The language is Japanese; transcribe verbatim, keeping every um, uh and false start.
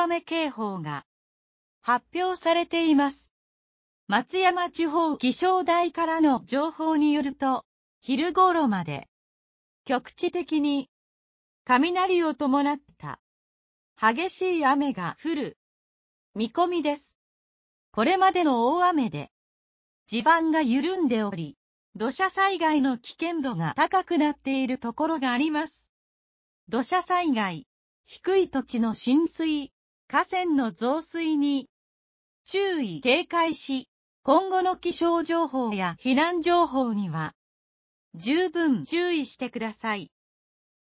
雨警報が発表されています。松山地方気象台からの情報によると、昼頃まで局地的に雷を伴った激しい雨が降る見込みです。これまでの大雨で地盤が緩んでおり、土砂災害の危険度が高くなっているところがあります。土砂災害、低い土地の浸水、河川の増水に注意警戒し、今後の気象情報や避難情報には十分注意してください。